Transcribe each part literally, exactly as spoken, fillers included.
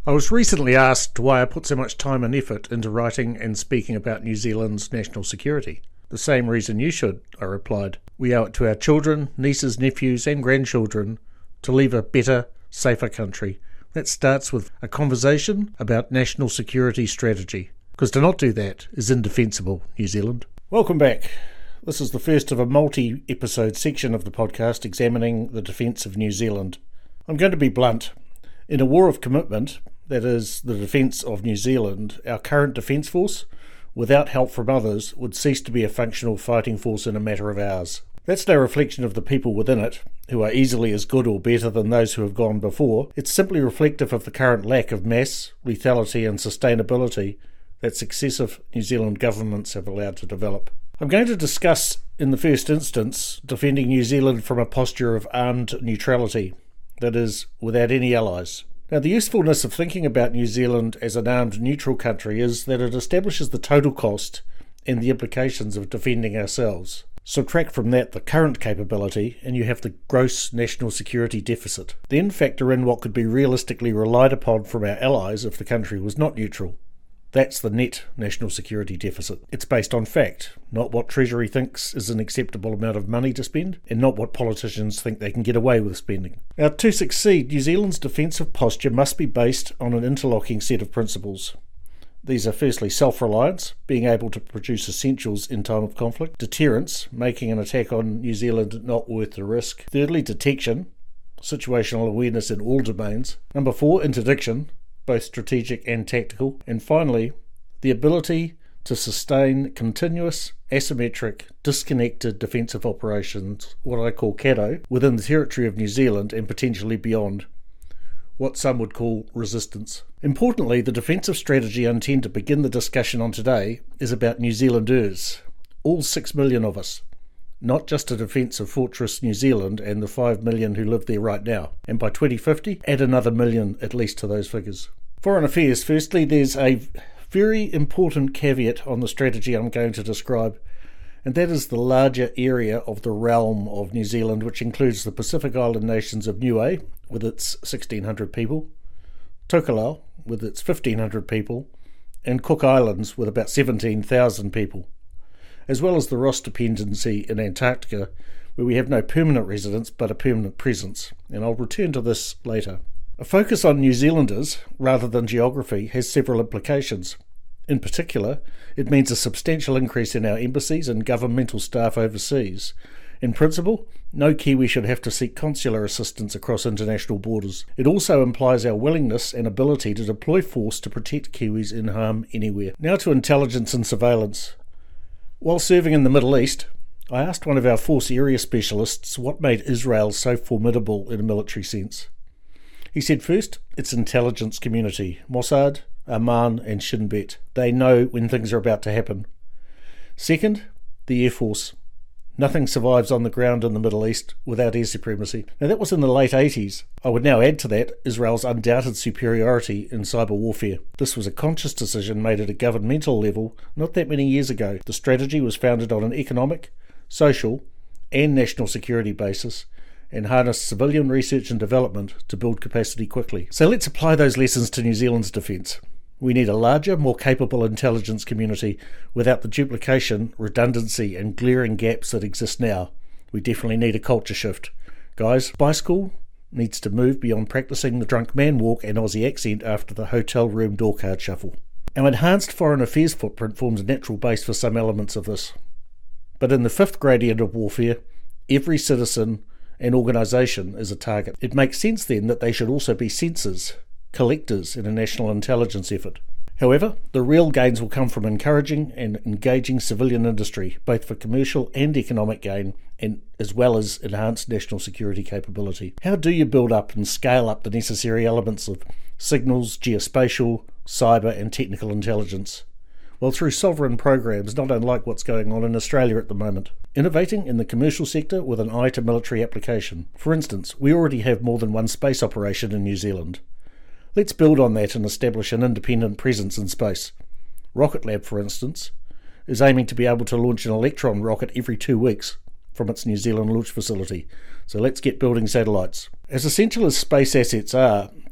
I was recently asked why I put so much time and effort into writing and speaking about New Zealand's national security. The same reason you should, I replied. We owe it to our children, nieces, nephews and grandchildren to leave a better, safer country. That starts with a conversation about national security strategy. Because to not do that is indefensible, New Zealand. Welcome back. This is the first of a multi-episode section of the podcast examining the defence of New Zealand. I'm going to be blunt. In a war of commitment, that is, the defence of New Zealand, our current defence force, without help from others, would cease to be a functional fighting force in a matter of hours. That's no reflection of the people within it, who are easily as good or better than those who have gone before. It's simply reflective of the current lack of mass, lethality and sustainability that successive New Zealand governments have allowed to develop. I'm going to discuss, in the first instance, defending New Zealand from a posture of armed neutrality, that is, without any allies. Now, the usefulness of thinking about New Zealand as an armed neutral country is that it establishes the total cost and the implications of defending ourselves. Subtract from that the current capability and you have the gross national security deficit. Then factor in what could be realistically relied upon from our allies if the country was not neutral. That's the net national security deficit. It's based on fact, not what Treasury thinks is an acceptable amount of money to spend, and not what politicians think they can get away with spending. Now, to succeed, New Zealand's defensive posture must be based on an interlocking set of principles. These are firstly self-reliance, being able to produce essentials in time of conflict; deterrence, making an attack on New Zealand not worth the risk; thirdly, detection, situational awareness in all domains; number four, interdiction, both strategic and tactical; and finally, the ability to sustain continuous, asymmetric, disconnected defensive operations, what I call C A D O, within the territory of New Zealand and potentially beyond, what some would call resistance. Importantly, the defensive strategy I intend to begin the discussion on today is about New Zealanders, all six million of us, not just a defence of Fortress New Zealand and the five million who live there right now, and by twenty fifty, add another million at least to those figures. Foreign affairs, firstly, there's a very important caveat on the strategy I'm going to describe, and that is the larger area of the realm of New Zealand, which includes the Pacific Island nations of Niue, with its sixteen hundred people, Tokelau, with its fifteen hundred people, and Cook Islands, with about seventeen thousand people, as well as the Ross Dependency in Antarctica, where we have no permanent residence but a permanent presence, and I'll return to this later. A focus on New Zealanders, rather than geography, has several implications. In particular, it means a substantial increase in our embassies and governmental staff overseas. In principle, no Kiwi should have to seek consular assistance across international borders. It also implies our willingness and ability to deploy force to protect Kiwis in harm anywhere. Now to intelligence and surveillance. While serving in the Middle East, I asked one of our force area specialists what made Israel so formidable in a military sense. He said first, its intelligence community, Mossad, Amman and Shin Bet. They know when things are about to happen. Second, the Air Force. Nothing survives on the ground in the Middle East without air supremacy. Now that was in the late eighties. I would now add to that Israel's undoubted superiority in cyber warfare. This was a conscious decision made at a governmental level not that many years ago. The strategy was founded on an economic, social and national security basis, and harnessed civilian research and development to build capacity quickly. So let's apply those lessons to New Zealand's defence. We need a larger, more capable intelligence community without the duplication, redundancy and glaring gaps that exist now. We definitely need a culture shift. Guys, Spy School needs to move beyond practising the drunk man walk and Aussie accent after the hotel room door card shuffle. Our enhanced foreign affairs footprint forms a natural base for some elements of this. But in the fifth gradient of warfare, every citizen and organisation is a target. It makes sense then that they should also be censors, collectors in a national intelligence effort. However, the real gains will come from encouraging and engaging civilian industry, both for commercial and economic gain, and as well as enhanced national security capability. How do you build up and scale up the necessary elements of signals, geospatial, cyber and technical intelligence? Well, through sovereign programs not unlike what's going on in Australia at the moment. Innovating in the commercial sector with an eye to military application. For instance, we already have more than one space operation in New Zealand. Let's build on that and establish an independent presence in space. Rocket Lab, for instance, is aiming to be able to launch an Electron rocket every two weeks from its New Zealand launch facility. So let's get building satellites. As essential as space assets are,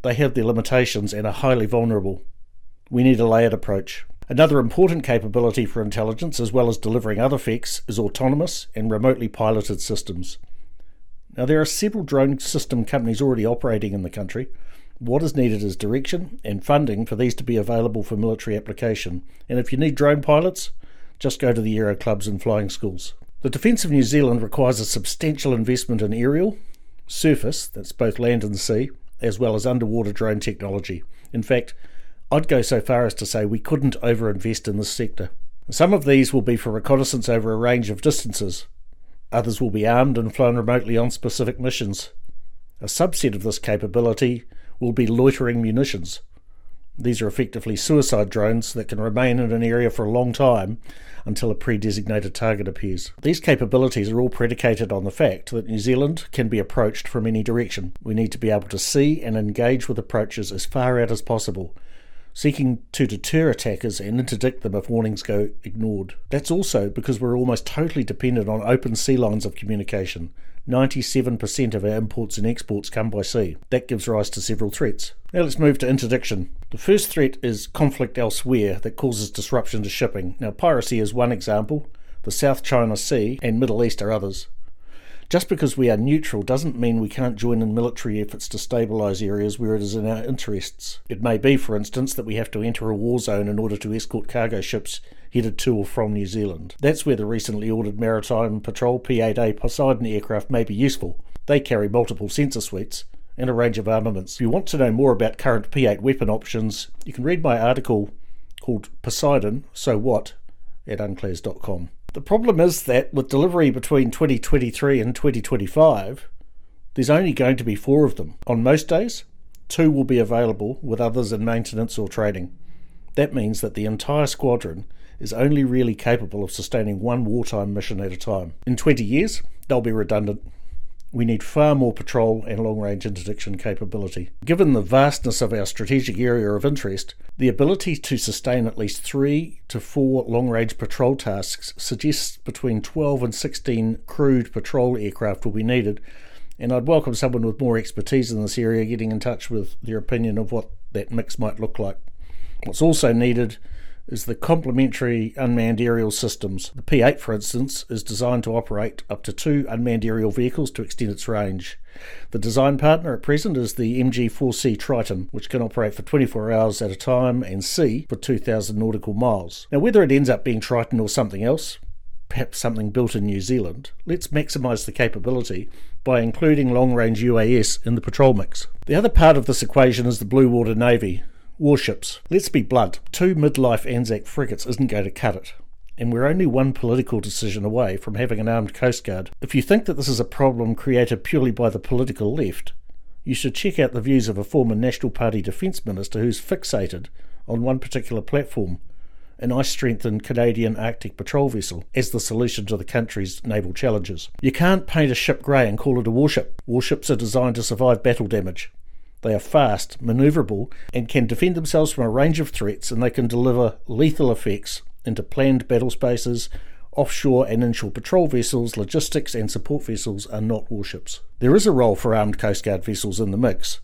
they have their limitations and are highly vulnerable. We need a layered approach. Another important capability for intelligence, as well as delivering other effects, is autonomous and remotely piloted systems. Now, there are several drone system companies already operating in the country. What is needed is direction and funding for these to be available for military application. And if you need drone pilots, just go to the aero clubs and flying schools. The Defence of New Zealand requires a substantial investment in aerial, surface, that's both land and sea, as well as underwater drone technology. In fact, I'd go so far as to say we couldn't overinvest in this sector. Some of these will be for reconnaissance over a range of distances. Others will be armed and flown remotely on specific missions. A subset of this capability will be loitering munitions. These are effectively suicide drones that can remain in an area for a long time until a pre-designated target appears. These capabilities are all predicated on the fact that New Zealand can be approached from any direction. We need to be able to see and engage with approaches as far out as possible, seeking to deter attackers and interdict them if warnings go ignored. That's also because we're almost totally dependent on open sea lines of communication. ninety-seven percent of our imports and exports come by sea. That gives rise to several threats. Now let's move to interdiction. The first threat is conflict elsewhere that causes disruption to shipping. Now, piracy is one example. The South China Sea and Middle East are others. Just because we are neutral doesn't mean we can't join in military efforts to stabilise areas where it is in our interests. It may be, for instance, that we have to enter a war zone in order to escort cargo ships headed to or from New Zealand. That's where the recently ordered Maritime Patrol P eight A Poseidon aircraft may be useful. They carry multiple sensor suites and a range of armaments. If you want to know more about current P eight weapon options, you can read my article called Poseidon, So What? At unclares dot com. The problem is that with delivery between twenty twenty-three and twenty twenty-five, there's only going to be four of them. On most days, two will be available, with others in maintenance or trading. That means that the entire squadron is only really capable of sustaining one wartime mission at a time. In twenty years, they'll be redundant. We need far more patrol and long-range interdiction capability. Given the vastness of our strategic area of interest, the ability to sustain at least three to four long-range patrol tasks suggests between twelve and sixteen crewed patrol aircraft will be needed, and I'd welcome someone with more expertise in this area getting in touch with their opinion of what that mix might look like. What's also needed is the complementary unmanned aerial systems. The P eight, for instance, is designed to operate up to two unmanned aerial vehicles to extend its range. The design partner at present is the M G four C Triton, which can operate for twenty-four hours at a time and see for two thousand nautical miles. Now, whether it ends up being Triton or something else, perhaps something built in New Zealand, let's maximise the capability by including long-range U A S in the patrol mix. The other part of this equation is the Blue Water Navy. Warships. Let's be blunt, two midlife Anzac frigates isn't going to cut it, and we're only one political decision away from having an armed Coast Guard. If you think that this is a problem created purely by the political left, you should check out the views of a former National Party Defence Minister who's fixated on one particular platform, an ice-strengthened Canadian Arctic patrol vessel, as the solution to the country's naval challenges. You can't paint a ship grey and call it a warship. Warships are designed to survive battle damage. They are fast, manoeuvrable, and can defend themselves from a range of threats, and they can deliver lethal effects into planned battle spaces. Offshore and inshore patrol vessels, logistics and support vessels are not warships. There is a role for armed Coast Guard vessels in the mix,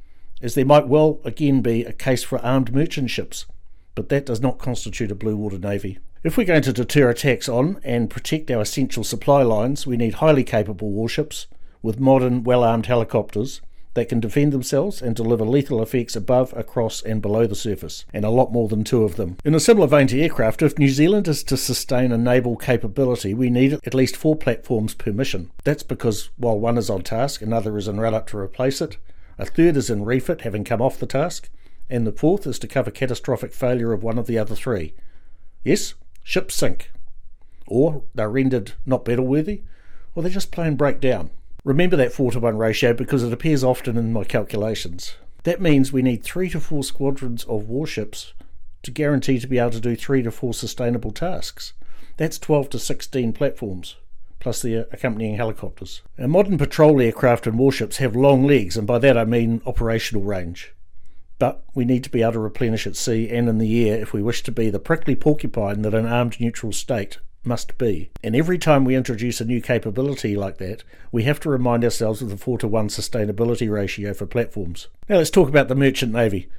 as there might well again be a case for armed merchant ships, but that does not constitute a Blue Water Navy. If we're going to deter attacks on and protect our essential supply lines, we need highly capable warships with modern, well-armed helicopters that can defend themselves and deliver lethal effects above, across and below the surface, and a lot more than two of them. In a similar vein to aircraft, if New Zealand is to sustain a naval capability, we need at least four platforms per mission. That's because while one is on task, another is en route to replace it, a third is in refit, having come off the task, and the fourth is to cover catastrophic failure of one of the other three. Yes, ships sink, or they're rendered not battle-worthy, or they just plain break down. Remember that four to one ratio because it appears often in my calculations. That means we need three to four squadrons of warships to guarantee to be able to do three to four sustainable tasks. That's twelve to sixteen platforms, plus the accompanying helicopters. Now, modern patrol aircraft and warships have long legs, and by that I mean operational range. But we need to be able to replenish at sea and in the air if we wish to be the prickly porcupine that an armed neutral state must be. And every time we introduce a new capability like that, we have to remind ourselves of the four to one sustainability ratio for platforms. Now let's talk about the merchant navy.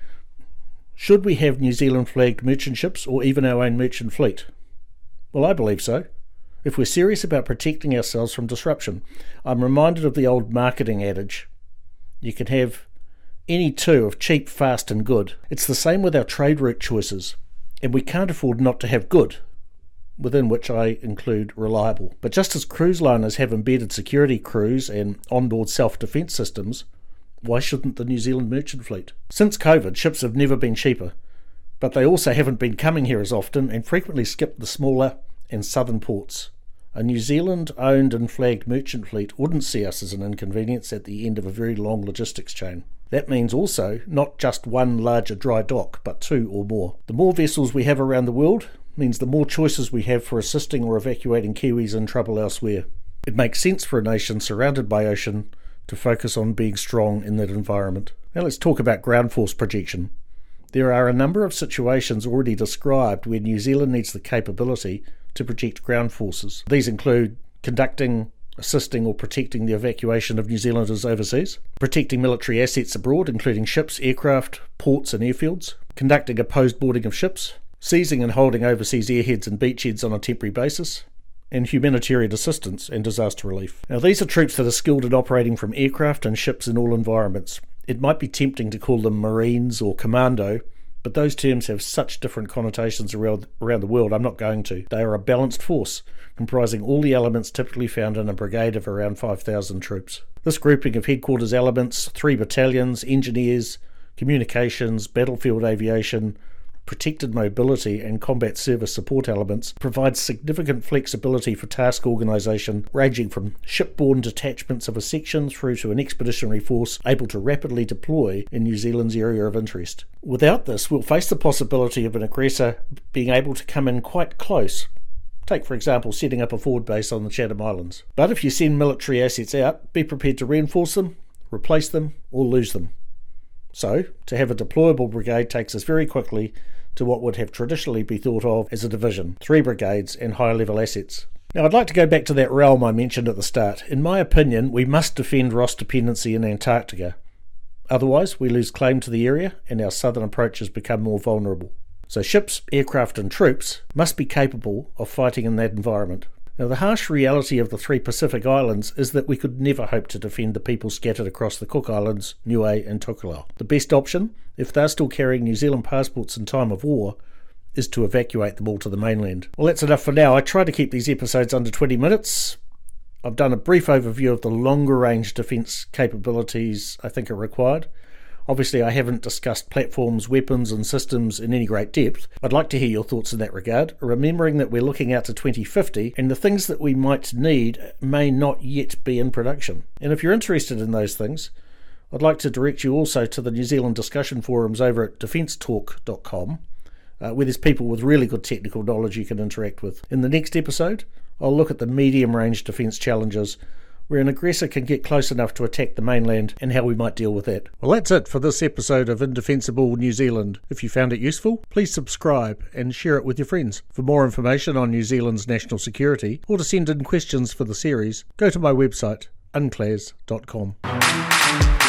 Should we have New Zealand flagged merchant ships or even our own merchant fleet? Well, I believe so. If we're serious about protecting ourselves from disruption, I'm reminded of the old marketing adage, you can have any two of cheap, fast and good. It's the same with our trade route choices, and we can't afford not to have good, within which I include reliable. But just as cruise liners have embedded security crews and onboard self-defence systems, why shouldn't the New Zealand merchant fleet? Since COVID, ships have never been cheaper, but they also haven't been coming here as often and frequently skip the smaller and southern ports. A New Zealand-owned and flagged merchant fleet wouldn't see us as an inconvenience at the end of a very long logistics chain. That means also not just one larger dry dock, but two or more. The more vessels we have around the world means the more choices we have for assisting or evacuating Kiwis in trouble elsewhere. It makes sense for a nation surrounded by ocean to focus on being strong in that environment. Now let's talk about ground force projection. There are a number of situations already described where New Zealand needs the capability to project ground forces. These include conducting, assisting or protecting the evacuation of New Zealanders overseas, protecting military assets abroad, including ships, aircraft, ports and airfields, conducting opposed boarding of ships, seizing and holding overseas airheads and beachheads on a temporary basis, and humanitarian assistance and disaster relief. Now these are troops that are skilled in operating from aircraft and ships in all environments. It might be tempting to call them Marines or Commando, but those terms have such different connotations around, around the world, I'm not going to. They are a balanced force, comprising all the elements typically found in a brigade of around five thousand troops. This grouping of headquarters elements, three battalions, engineers, communications, battlefield aviation, protected mobility and combat service support elements provides significant flexibility for task organisation, ranging from shipborne detachments of a section through to an expeditionary force able to rapidly deploy in New Zealand's area of interest. Without this, we'll face the possibility of an aggressor being able to come in quite close. Take, for example, setting up a forward base on the Chatham Islands. But if you send military assets out, be prepared to reinforce them, replace them, or lose them. So, to have a deployable brigade takes us very quickly to what would have traditionally been thought of as a division, three brigades and high-level assets. Now I'd like to go back to that realm I mentioned at the start. In my opinion, we must defend Ross dependency in Antarctica. Otherwise, we lose claim to the area and our southern approaches become more vulnerable. So ships, aircraft and troops must be capable of fighting in that environment. Now the harsh reality of the three Pacific Islands is that we could never hope to defend the people scattered across the Cook Islands, Niue and Tokelau. The best option, if they're still carrying New Zealand passports in time of war, is to evacuate them all to the mainland. Well, that's enough for now. I try to keep these episodes under twenty minutes. I've done a brief overview of the longer range defence capabilities I think are required. Obviously, I haven't discussed platforms, weapons and systems in any great depth. I'd like to hear your thoughts in that regard, remembering that we're looking out to twenty fifty and the things that we might need may not yet be in production. And if you're interested in those things, I'd like to direct you also to the New Zealand discussion forums over at defence talk dot com, uh, where there's people with really good technical knowledge you can interact with. In the next episode, I'll look at the medium-range defence challenges where an aggressor can get close enough to attack the mainland and how we might deal with that. Well, that's it for this episode of Indefensible New Zealand. If you found it useful, please subscribe and share it with your friends. For more information on New Zealand's national security, or to send in questions for the series, go to my website, unclas dot com.